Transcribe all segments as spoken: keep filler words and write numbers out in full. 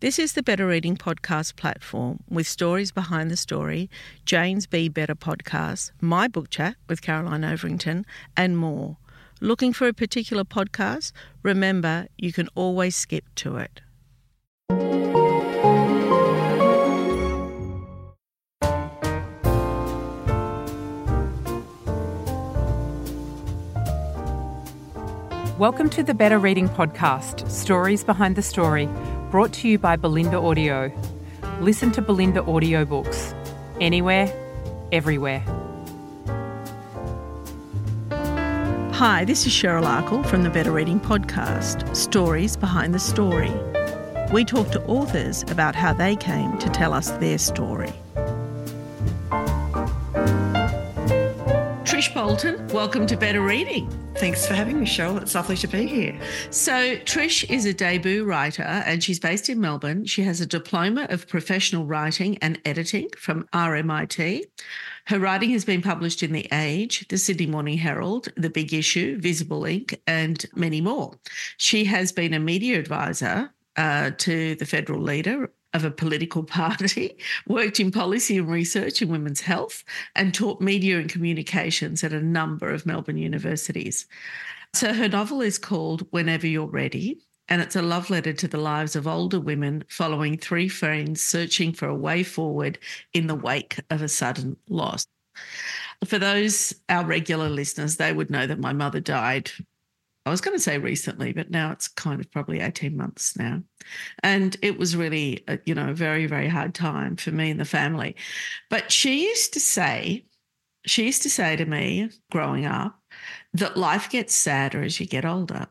This is the Better Reading Podcast platform with stories behind the story, Jane's Be Better podcast, my book chat with Caroline Overington, and more. Looking for a particular podcast? Remember, you can always skip to it. Welcome to the Better Reading Podcast, Stories Behind the Story, brought to you by Belinda Audio. Listen to Belinda audiobooks, anywhere, everywhere. Hi, this is Cheryl Arkle from the Better Reading Podcast, Stories Behind the Story. We talk to authors about how they came to tell us their story. Trish Bolton, welcome to Better Reading. Thanks for having me, Cheryl. It's lovely to be here. So Trish is a debut writer and she's based in Melbourne. She has a diploma of professional writing and editing from R M I T. Her writing has been published in The Age, The Sydney Morning Herald, The Big Issue, Visible Ink, and many more. She has been a media advisor uh, to the federal leader of a political party, worked in policy and research in women's health, and taught media and communications at a number of Melbourne universities. So her novel is called Whenever You're Ready, and it's a love letter to the lives of older women following three friends searching for a way forward in the wake of a sudden loss. For those, our regular listeners, they would know that my mother died, I was going to say recently, but now it's kind of probably eighteen months now. And it was really, a, you know, a very, very hard time for me and the family. But she used to say, she used to say to me growing up that life gets sadder as you get older.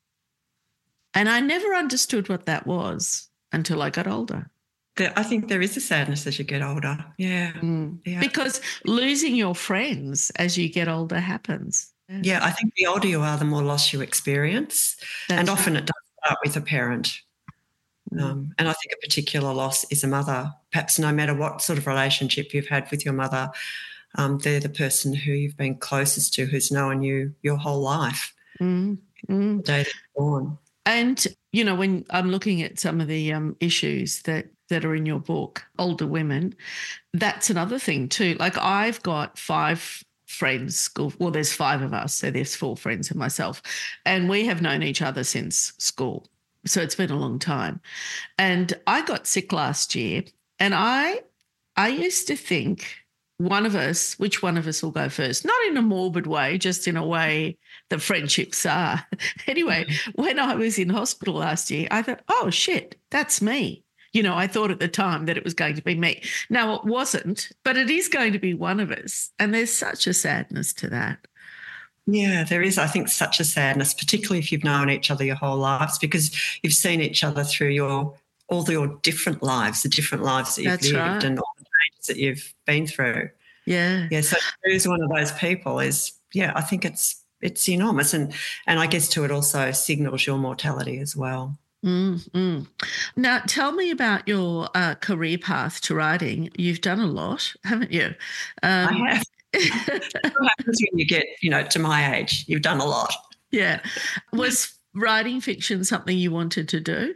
And I never understood what that was until I got older. There, I think there is a sadness as you get older. Yeah. Mm. yeah. Because losing your friends as you get older happens. Yeah, I think the older you are, the more loss you experience. That's and often right. It does start with a parent. Mm. Um, and I think a particular loss is a mother. Perhaps no matter what sort of relationship you've had with your mother, um, they're the person who you've been closest to, who's known you your whole life. Mm. Mm. The day that you're born. And, you know, when I'm looking at some of the um, issues that, that are in your book, older women, that's another thing too. Like I've got five friends, school, well, there's five of us, so there's four friends and myself, and we have known each other since school. So it's been a long time. And I got sick last year, and I I used to think one of us, which one of us will go first? Not in a morbid way, just in a way that friendships are. Anyway, when I was in hospital last year, I thought, oh, shit, that's me. You know, I thought at the time that it was going to be me. Now, it wasn't, but it is going to be one of us. And there's such a sadness to that. Yeah, there is, I think, such a sadness, particularly if you've known each other your whole lives, because you've seen each other through your all the, your different lives, the different lives that you've That's lived right. and all the changes that you've been through. Yeah. Yeah, so to lose one of those people is, yeah, I think it's it's enormous. And, and I guess, too, it also signals your mortality as well. Mm-hmm. Now, tell me about your uh, career path to writing. You've done a lot, haven't you? Um, I have. What happens when you get, you know, to my age? You've done a lot. Yeah. Was writing fiction something you wanted to do?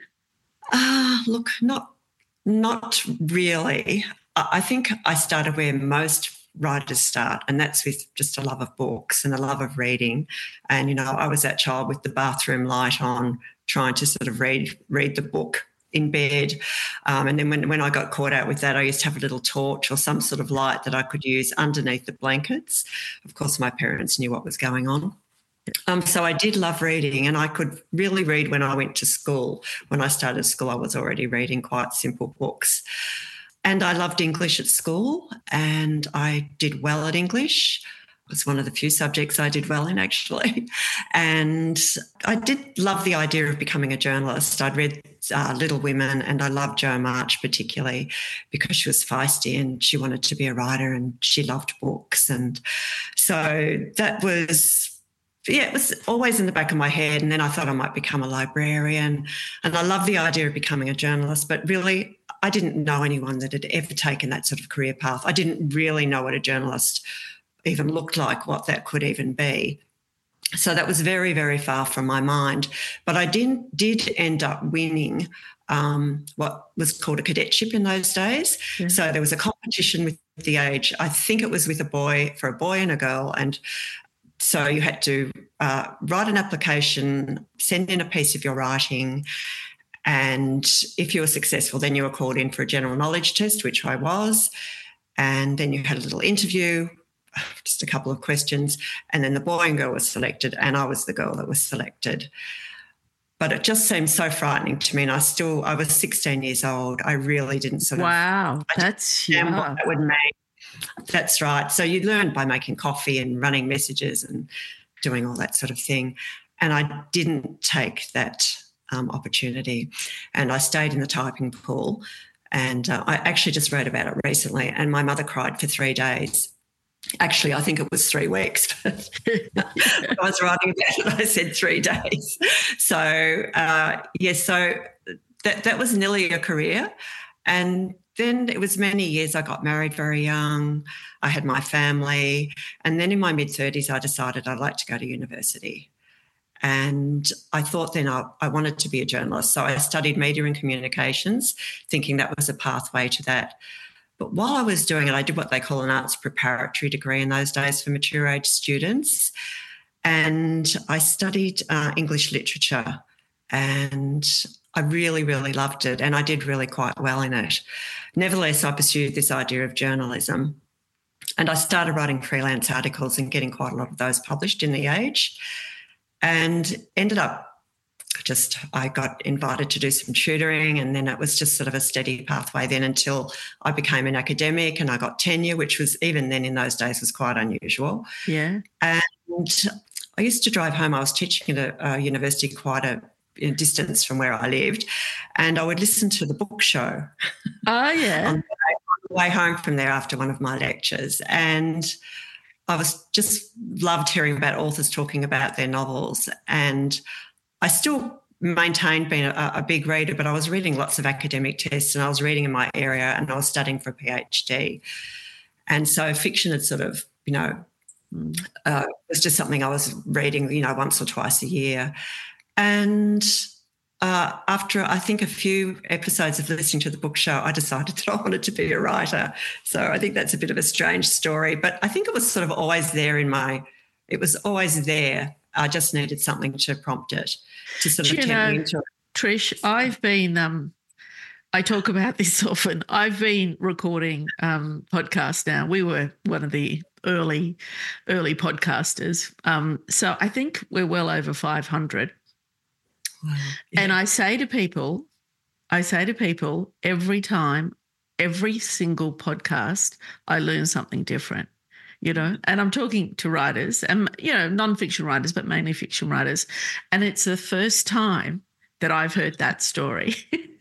Ah, uh, look, not not really. I think I started where most writers start, and that's with just a love of books and a love of reading. And, you know, I was that child with the bathroom light on, trying to sort of read read the book in bed. Um, and then when, when I got caught out with that, I used to have a little torch or some sort of light that I could use underneath the blankets. Of course, my parents knew what was going on. Um, so I did love reading, and I could really read when I went to school. When I started school, I was already reading quite simple books. And I loved English at school, and I did well at English. It was one of the few subjects I did well in, actually. And I did love the idea of becoming a journalist. I'd read uh, Little Women, and I loved Jo March particularly because she was feisty and she wanted to be a writer and she loved books. And so that was, yeah, it was always in the back of my head. And then I thought I might become a librarian. And I love the idea of becoming a journalist, but really I didn't know anyone that had ever taken that sort of career path. I didn't really know what a journalist even looked like, what that could even be. So that was very, very far from my mind. But I did, did end up winning um, what was called a cadetship in those days. Yeah. So there was a competition with the age. I think it was with a boy, for a boy and a girl. And so you had to uh, write an application, send in a piece of your writing, and if you were successful, then you were called in for a general knowledge test, which I was. And then you had a little interview, just a couple of questions, and then the boy and girl was selected, and I was the girl that was selected. But it just seemed so frightening to me, and I still, I was sixteen years old. I really didn't sort of... Wow, that's... Yeah. What that would mean. That's right. So you learn by making coffee and running messages and doing all that sort of thing. And I didn't take that um, opportunity, and I stayed in the typing pool. And uh, I actually just wrote about it recently, and my mother cried for three days. Actually, I think it was three weeks. I was writing about it, I said three days. So, uh, yes, yeah, so that, that was nearly a career. And then it was many years. I got married very young. I had my family. And then in my mid-thirties, I decided I'd like to go to university. And I thought then I, I wanted to be a journalist. So I studied media and communications, thinking that was a pathway to that. But while I was doing it, I did what they call an arts preparatory degree in those days for mature age students. And I studied uh, English literature, and I really, really loved it. And I did really quite well in it. Nevertheless, I pursued this idea of journalism, and I started writing freelance articles and getting quite a lot of those published in The Age, and ended up just, I got invited to do some tutoring, and then it was just sort of a steady pathway then until I became an academic and I got tenure, which was, even then in those days, was quite unusual. Yeah. And I used to drive home. I was teaching at a, a university quite a, a distance from where I lived, and I would listen to the book show. Oh, yeah. on, the way, on the way home from there after one of my lectures. And I was just loved hearing about authors talking about their novels, and I still maintained being a, a big reader, but I was reading lots of academic tests, and I was reading in my area, and I was studying for a PhD. And so fiction had sort of, you know, uh, was just something I was reading, you know, once or twice a year. And uh, after I think a few episodes of listening to the book show, I decided that I wanted to be a writer. So I think that's a bit of a strange story, but I think it was sort of always there in my, it was always there. I just needed something to prompt it, to sort of you tempt know, me into it. Trish, I've been, um, I talk about this often. I've been recording um, podcasts now. We were one of the early, early podcasters. Um, so I think we're well over five hundred. Wow. Yeah. And I say to people, I say to people every time, every single podcast, I learn something different. You know, and I'm talking to writers and, you know, non-fiction writers, but mainly fiction writers. And it's the first time that I've heard that story.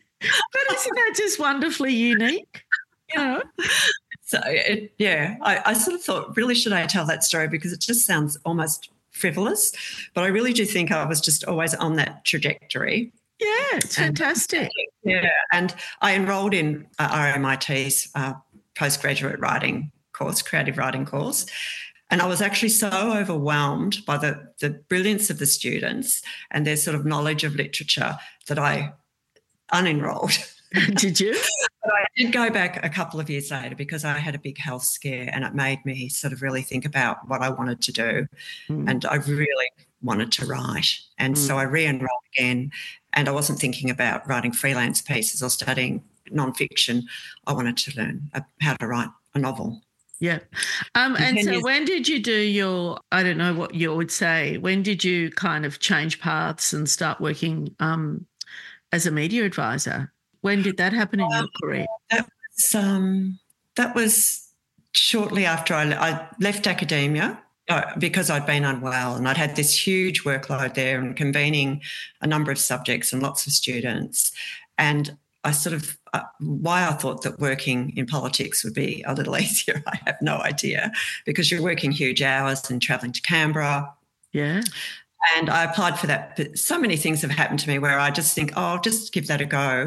But isn't that just wonderfully unique? You know? So, it, yeah, I, I sort of thought, really, should I tell that story? Because it just sounds almost frivolous. But I really do think I was just always on that trajectory. Yeah, it's fantastic. And, yeah, and I enrolled in uh, R M I T's uh, postgraduate writing course, creative writing course. And I was actually so overwhelmed by the, the brilliance of the students and their sort of knowledge of literature that I unenrolled. Did you? But I did go back a couple of years later because I had a big health scare, and it made me sort of really think about what I wanted to do. Mm. And I really wanted to write. And mm. so I re-enrolled again, and I wasn't thinking about writing freelance pieces or studying nonfiction. I wanted to learn how to write a novel. Yeah. Um, and so when did you do your, I don't know what you would say, when did you kind of change paths and start working um, as a media advisor? When did that happen in um, your career? That was, um, that was shortly after I, I left academia uh, because I'd been unwell, and I'd had this huge workload there and convening a number of subjects and lots of students. And I sort of, uh, why I thought that working in politics would be a little easier, I have no idea, because you're working huge hours and travelling to Canberra. Yeah. And I applied for that. But so many things have happened to me where I just think, oh, I'll just give that a go.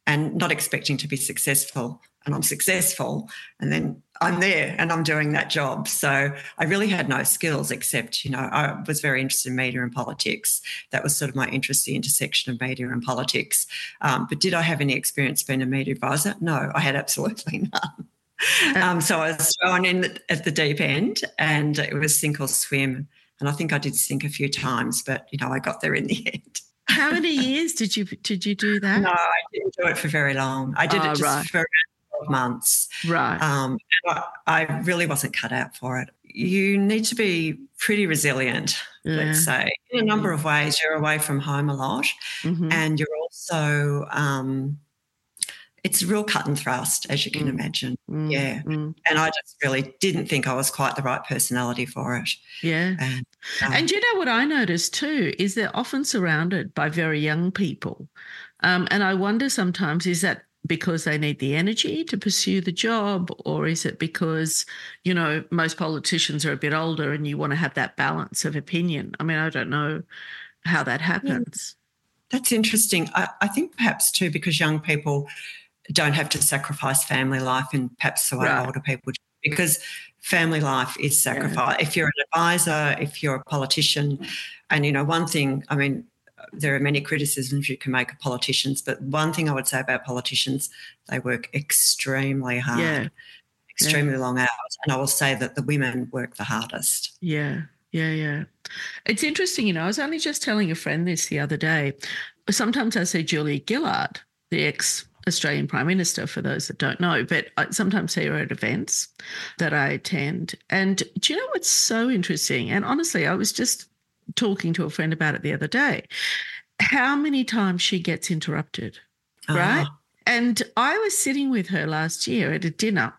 and not expecting to be successful. And I'm successful, and then I'm there and I'm doing that job. So I really had no skills except, you know, I was very interested in media and politics. That was sort of my interest, the intersection of media and politics. Um, but did I have any experience being a media advisor? No, I had absolutely none. Um, so I was thrown in the, at the deep end, and it was sink or swim. And I think I did sink a few times, but, you know, I got there in the end. How many years did you did you do that? No, I didn't do it for very long. I did oh, it just right. for twelve months. Right. Um, I, I really wasn't cut out for it. You need to be pretty resilient, yeah. let's say, in a number of ways. You're away from home a lot, mm-hmm. and you're also um, it's real cut and thrust, as you can mm. imagine. Mm. Yeah. Mm. And I just really didn't think I was quite the right personality for it. Yeah. And, um, and you know what I noticed too is they're often surrounded by very young people. Um, and I wonder sometimes, is that because they need the energy to pursue the job, or is it because, you know, most politicians are a bit older and you want to have that balance of opinion? I mean, I don't know how that happens. Yeah. That's interesting. I, I think perhaps too because young people don't have to sacrifice family life and perhaps the way right. older people do, because family life is sacrifice. Yeah. If you're an advisor, if you're a politician, and, you know, one thing, I mean, there are many criticisms you can make of politicians, but one thing I would say about politicians, they work extremely hard, yeah. extremely yeah. long hours. And I will say that the women work the hardest. Yeah, yeah, yeah. It's interesting, you know, I was only just telling a friend this the other day. Sometimes I see Julia Gillard, the ex Australian Prime Minister, for those that don't know, but I sometimes see her at events that I attend. And do you know what's so interesting? And honestly, I was just talking to a friend about it the other day, how many times she gets interrupted, uh-huh. right? And I was sitting with her last year at a dinner.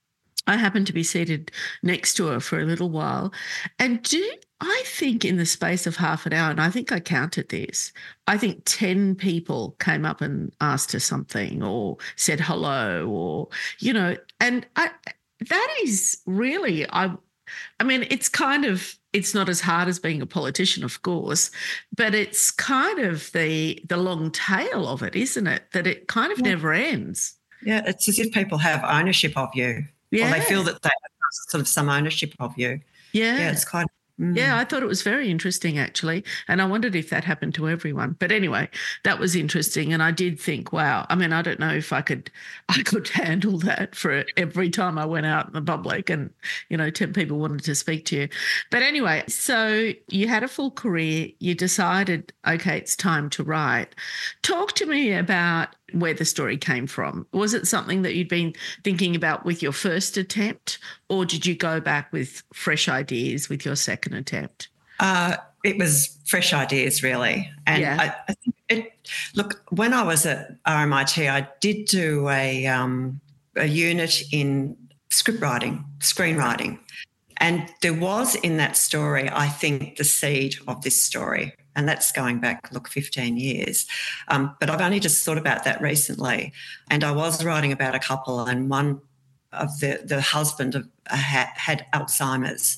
I happened to be seated next to her for a little while. And do I think in the space of half an hour, and I think I counted this, I think ten people came up and asked her something or said hello or, you know, and I, that is really, I, I mean, it's kind of, it's not as hard as being a politician, of course, but it's kind of the the long tail of it, isn't it? That it kind of yeah. never ends. Yeah, it's as if people have ownership of you. Yeah. Or they feel that they have sort of some ownership of you. Yeah. Yeah, it's quite... Mm. Yeah, I thought it was very interesting, actually, and I wondered if that happened to everyone. But anyway, that was interesting, and I did think, wow, I mean, I don't know if I could I could handle that for every time I went out in the public and, you know, ten people wanted to speak to you. But anyway, so you had a full career. You decided, okay, it's time to write. Talk to me about where the story came from. Was it something that you'd been thinking about with your first attempt, or did you go back with fresh ideas with your second attempt? Uh, it was fresh ideas, really. And yeah. I, I think it, look, when I was at R M I T, I did do a, um, a unit in script writing, screenwriting. And there was in that story, I think, the seed of this story. And that's going back, look, fifteen years. Um, but I've only just thought about that recently. And I was writing about a couple, and one of the, the husband of, uh, had, had Alzheimer's.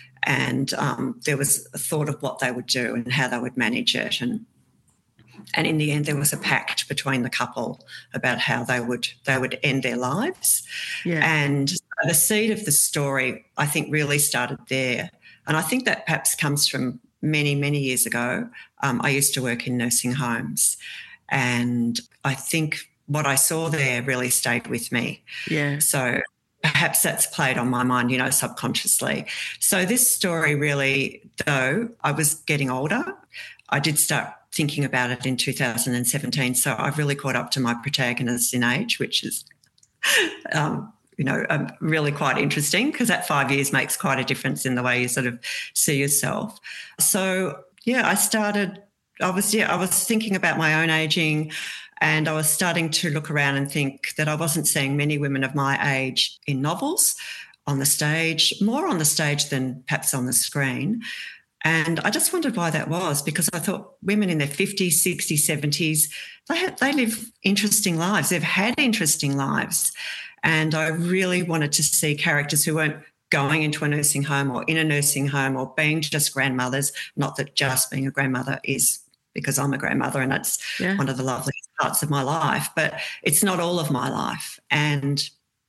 And um, there was a thought of what they would do and how they would manage it. And and in the end, there was a pact between the couple about how they would they would end their lives. Yeah. And the seed of the story, I think, really started there. And I think that perhaps comes from many, many years ago. Um, I used to work in nursing homes, and I think what I saw there really stayed with me. Yeah. So perhaps that's played on my mind, you know, subconsciously. So this story really, though, I was getting older. I did start thinking about it in two thousand seventeen. So I've really caught up to my protagonist in age, which is, um, you know, um, really quite interesting, because that five years makes quite a difference in the way you sort of see yourself. So, yeah, I started, I was, yeah, I was thinking about my own ageing, and I was starting to look around and think that I wasn't seeing many women of my age in novels, on the stage, more on the stage than perhaps on the screen. And I just wondered why that was, because I thought women in their fifties, sixties, seventies, they have, they live interesting lives. They've had interesting lives. And I really wanted to see characters who weren't going into a nursing home or in a nursing home or being just grandmothers, not that just being a grandmother is, because I'm a grandmother and that's yeah. one of the loveliest parts of my life, but it's not all of my life. And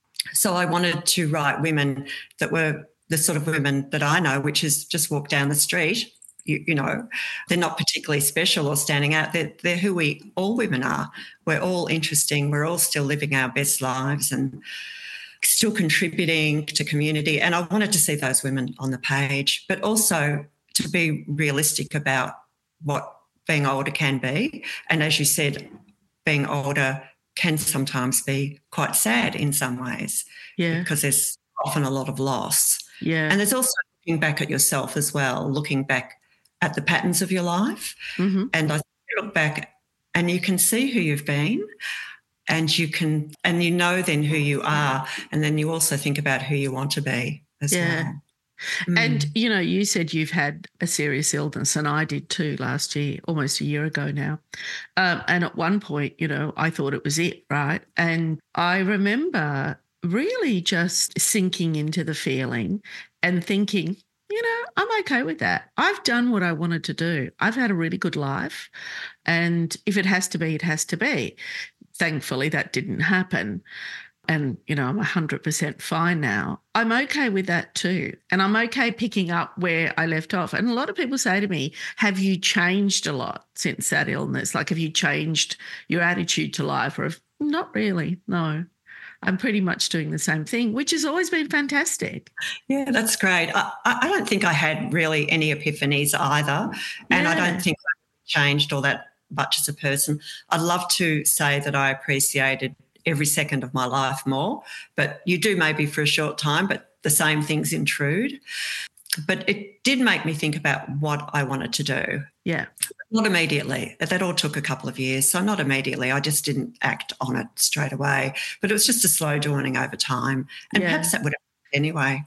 so I wanted to write women that were the sort of women that I know, which is just walk down the street. You, you know, they're not particularly special or standing out. They're, they're who we all women are. We're all interesting. We're all still living our best lives and still contributing to community. And I wanted to see those women on the page, but also to be realistic about what being older can be. And as you said, being older can sometimes be quite sad in some ways. Yeah. Because there's often a lot of loss. Yeah. And there's also looking back at yourself as well, looking back at the patterns of your life. Mm-hmm. And I look back and you can see who you've been and you can, and you know then who you are. And then you also think about who you want to be as Yeah. well. Mm. And, you know, you said you've had a serious illness, and I did too last year, almost a year ago now. Um, and at one point, you know, I thought it was it, right? And I remember really just sinking into the feeling and thinking, you know, I'm okay with that. I've done what I wanted to do. I've had a really good life. And if it has to be, it has to be. Thankfully, that didn't happen. And, you know, I'm one hundred percent fine now. I'm okay with that too. And I'm okay picking up where I left off. And a lot of people say to me, have you changed a lot since that illness? Like, have you changed your attitude to life? Or if, not really, no. I'm pretty much doing the same thing, which has always been fantastic. Yeah, that's great. I, I don't think I had really any epiphanies either. And Yeah. I don't think I changed all that much as a person. I'd love to say that I appreciated every second of my life more, but you do maybe for a short time, but the same things intrude. But it did make me think about what I wanted to do. Yeah. Not immediately. That all took a couple of years. So not immediately. I just didn't act on it straight away. But it was just a slow dawning over time. And Yeah. perhaps that would have anyway.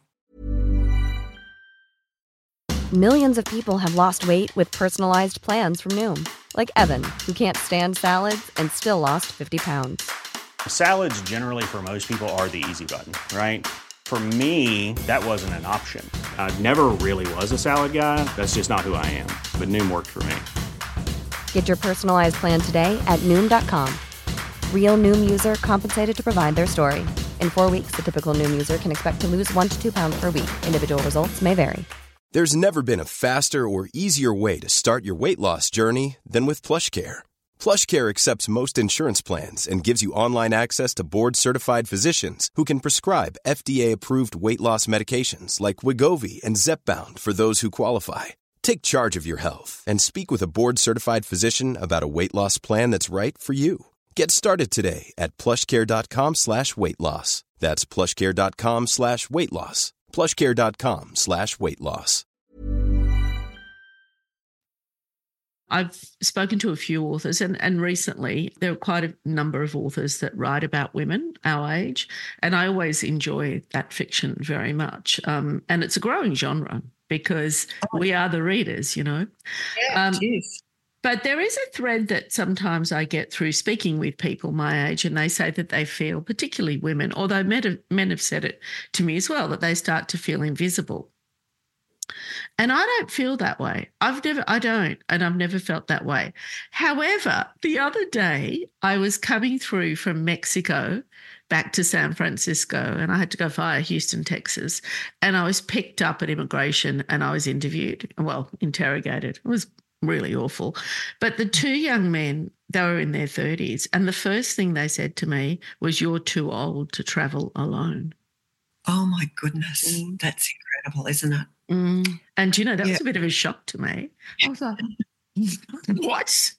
Millions of people have lost weight with personalized plans from Noom. Like Evan, who can't stand salads and still lost fifty pounds. Salads generally for most people are the easy button, right? For me, that wasn't an option. I never really was a salad guy. That's just not who I am. But Noom worked for me. Get your personalized plan today at Noom dot com. Real Noom user compensated to provide their story. In four weeks, the typical Noom user can expect to lose one to two pounds per week. Individual results may vary. There's never been a faster or easier way to start your weight loss journey than with PlushCare. PlushCare accepts most insurance plans and gives you online access to board-certified physicians who can prescribe F D A-approved weight loss medications like Wegovy and Zepbound for those who qualify. Take charge of your health and speak with a board-certified physician about a weight loss plan that's right for you. Get started today at plushcare.com slash weight loss. That's plushcare.com slash weight loss. plushcare.com slash weight loss. I've spoken to a few authors, and, and recently there are quite a number of authors that write about women our age, and I always enjoy that fiction very much. Um, and it's a growing genre because we are the readers, you know. Yeah, um, it is. But there is a thread that sometimes I get through speaking with people my age, and they say that they feel, particularly women, although men have, men have said it to me as well, that they start to feel invisible. And I don't feel that way. I've never, I don't, and I've never felt that way. However, the other day I was coming through from Mexico back to San Francisco, and I had to go via Houston, Texas, and I was picked up at immigration and I was interviewed, well, interrogated. It was really awful. But the two young men, they were in their thirties, and the first thing they said to me was, "You're too old to travel alone." Oh, my goodness. Mm. That's incredible, isn't it? Mm. And, you know, that Yeah. was a bit of a shock to me. I was like, what?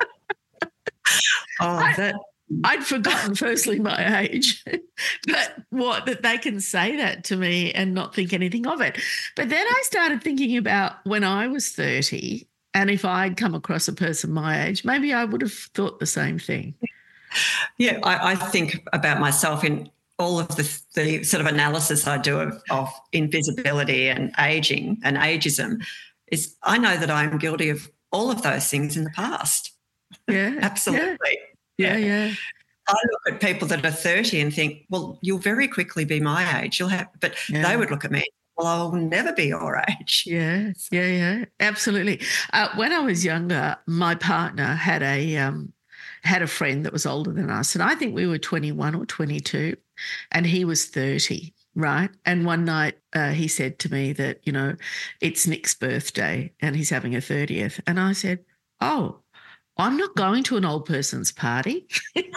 Oh, that. I'd forgotten, firstly, my age, but what, that they can say that to me and not think anything of it. But then I started thinking about when I was thirty, and if I'd come across a person my age, maybe I would have thought the same thing. Yeah, I, I think about myself in all of the, the sort of analysis I do of, of invisibility and aging and ageism is I know that I'm guilty of all of those things in the past. Yeah. Absolutely. Yeah, yeah. I look at people that are thirty and think, well, you'll very quickly be my age. You'll have, but Yeah. they would look at me, well, I'll never be your age. Yes, yeah, yeah, absolutely. Uh, when I was younger, my partner had a, um, had a friend that was older than us, and I think we were twenty-one or twenty-two, and he was thirty, right? And one night uh, he said to me that, you know, it's Nick's birthday and he's having a thirtieth. And I said, oh, I'm not going to an old person's party.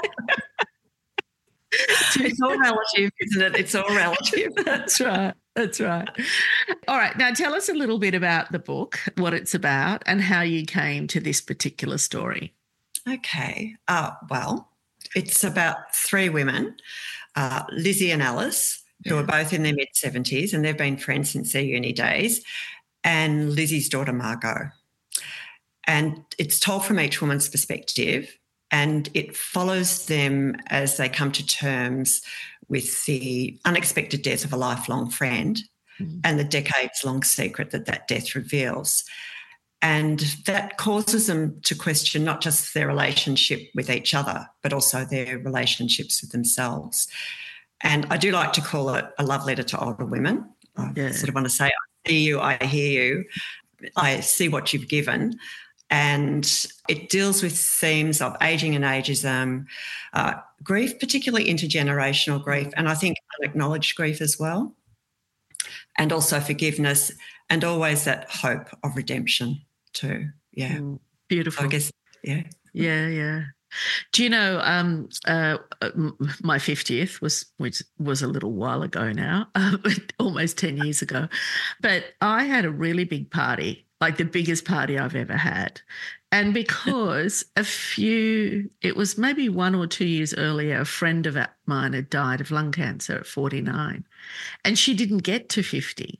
It's all relative, isn't it? It's all relative. That's right. That's right. All right. Now tell us a little bit about the book, what it's about, and how you came to this particular story. Okay. Uh, well, it's about three women, uh, Lizzie and Alice, who Yeah. are both in their mid-seventies, and they've been friends since their uni days, and Lizzie's daughter, Margot. And it's told from each woman's perspective, and it follows them as they come to terms with the unexpected death of a lifelong friend Mm. and the decades-long secret that that death reveals. And that causes them to question not just their relationship with each other, but also their relationships with themselves. And I do like to call it a love letter to older women. I Yeah. sort of want to say, I see you, I hear you, I see what you've given. And it deals with themes of ageing and ageism, uh, grief, particularly intergenerational grief, and I think unacknowledged grief as well, and also forgiveness, and always that hope of redemption too. Yeah. Mm, beautiful. So I guess, yeah. Yeah, yeah. Do you know, um, uh, m- my fiftieth was, which was a little while ago now, uh, almost ten years ago, but I had a really big party, like the biggest party I've ever had. And because a few, it was maybe one or two years earlier, a friend of mine had died of lung cancer at forty-nine, and she didn't get to fifty.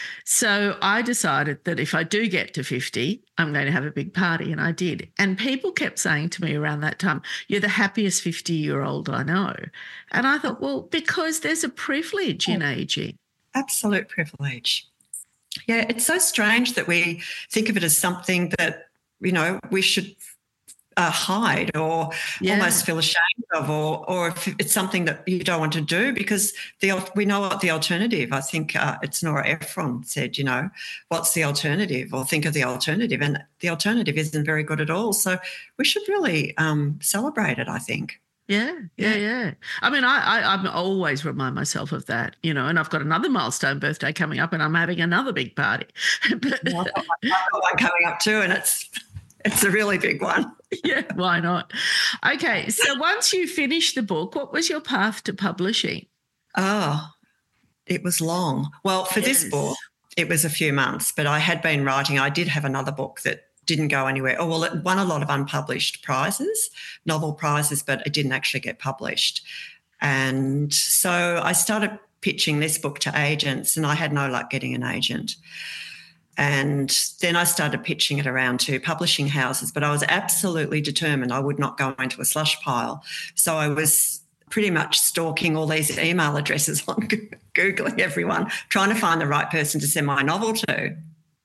So I decided that if I do get to fifty, I'm going to have a big party, and I did. And people kept saying to me around that time, you're the happiest fifty-year-old I know. And I thought, well, because there's a privilege in ageing. Absolute privilege. Yeah, it's so strange that we think of it as something that, you know, we should uh, hide or Yeah. almost feel ashamed of, or or if it's something that you don't want to do, because the we know what the alternative. I think uh, it's Nora Ephron said, you know, what's the alternative, or think of the alternative, and the alternative isn't very good at all. So we should really um, celebrate it, I think. Yeah, yeah, yeah. I mean, I, I I'm always remind myself of that, you know, and I've got another milestone birthday coming up and I'm having another big party. But, I've got I've got one coming up too, and it's it's a really big one. yeah, why not? Okay, so once you finished the book, what was your path to publishing? Oh, it was long. Well, for this Yes. book, it was a few months, but I had been writing. I did have another book that didn't go anywhere. Oh, well, it won a lot of unpublished prizes, novel prizes, but it didn't actually get published. And so I started pitching this book to agents, and I had no luck getting an agent. And then I started pitching it around to publishing houses, but I was absolutely determined I would not go into a slush pile. So I was pretty much stalking all these email addresses on Googling everyone, trying to find the right person to send my novel to.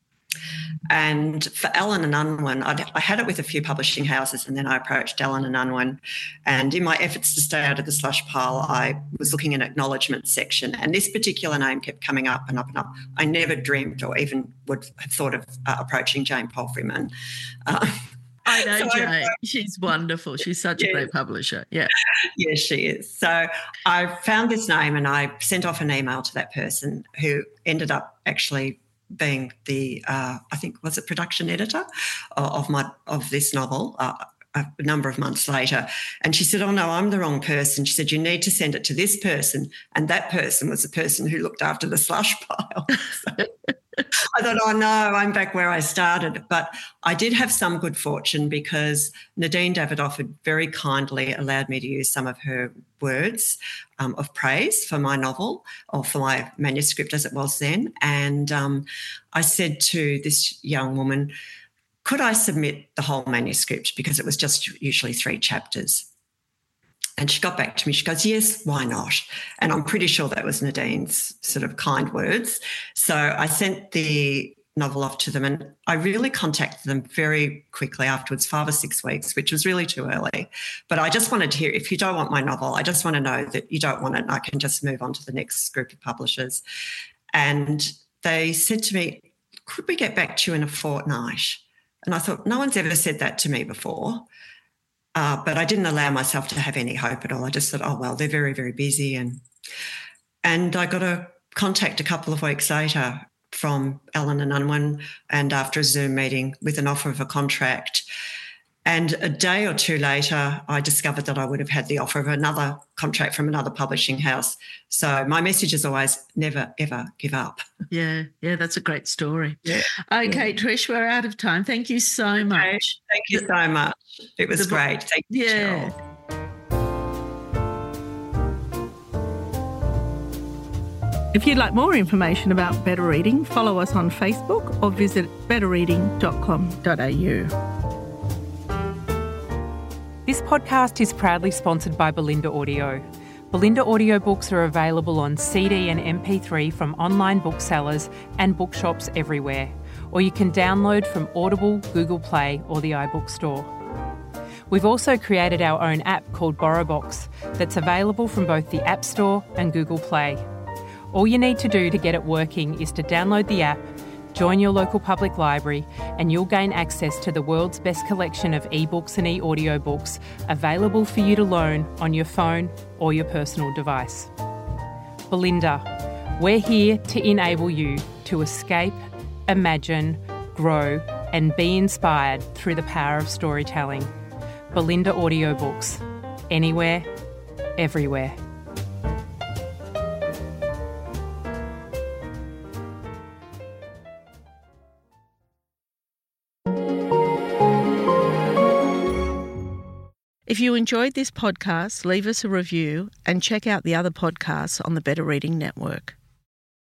And for Allen and Unwin, I'd, I had it with a few publishing houses, and then I approached Allen and Unwin. And in my efforts to stay out of the slush pile, I was looking in acknowledgement section, and this particular name kept coming up and up and up. I never dreamt or even would have thought of uh, approaching Jane Palfreyman. Uh, I know So I- Jane. She's wonderful. She's such a Yeah. great publisher. Yeah. Yes, she is. So I found this name and I sent off an email to that person, who ended up actually being the, uh, I think, was it production editor of my of this novel uh, a number of months later. And she said, oh, no, I'm the wrong person. She said, you need to send it to this person. And that person was the person who looked after the slush pile. So I thought, oh, no, I'm back where I started. But I did have some good fortune, because Nadine Davidoff had very kindly allowed me to use some of her words um, of praise for my novel, or for my manuscript as it was then. And um, I said to this young woman, could I submit the whole manuscript, because it was just usually three chapters? And she got back to me. She goes, yes, why not? And I'm pretty sure that was Nadine's sort of kind words. So I sent the novel off to them, and I really contacted them very quickly afterwards, five or six weeks, which was really too early. But I just wanted to hear, if you don't want my novel, I just want to know that you don't want it, and I can just move on to the next group of publishers. And they said to me, could we get back to you in a fortnight? And I thought, no one's ever said that to me before. Uh, but I didn't allow myself to have any hope at all. I just thought, oh, well, they're very, very busy. And and I got a contact a couple of weeks later from Allen and Unwin, and after a Zoom meeting with an offer of a contract. And a day or two later, I discovered that I would have had the offer of another contract from another publishing house. So my message is always never, ever give up. Yeah, yeah, that's a great story. Yeah. Okay, yeah. Trish, we're out of time. Thank you so okay. much. Thank you so much. It was the, great. Thank you, yeah. Cheryl. If you'd like more information about Better Reading, follow us on Facebook or visit better reading dot com dot a u. This podcast is proudly sponsored by Belinda Audio. Belinda audiobooks are available on C D and M P three from online booksellers and bookshops everywhere, or you can download from Audible, Google Play or the iBook Store. We've also created our own app called BorrowBox that's available from both the App Store and Google Play. All you need to do to get it working is to download the app, join your local public library, and you'll gain access to the world's best collection of ebooks and e-audiobooks available for you to loan on your phone or your personal device. Belinda, we're here to enable you to escape, imagine, grow, and be inspired through the power of storytelling. Belinda Audiobooks. Anywhere, everywhere. If you enjoyed this podcast, leave us a review and check out the other podcasts on the Better Reading Network.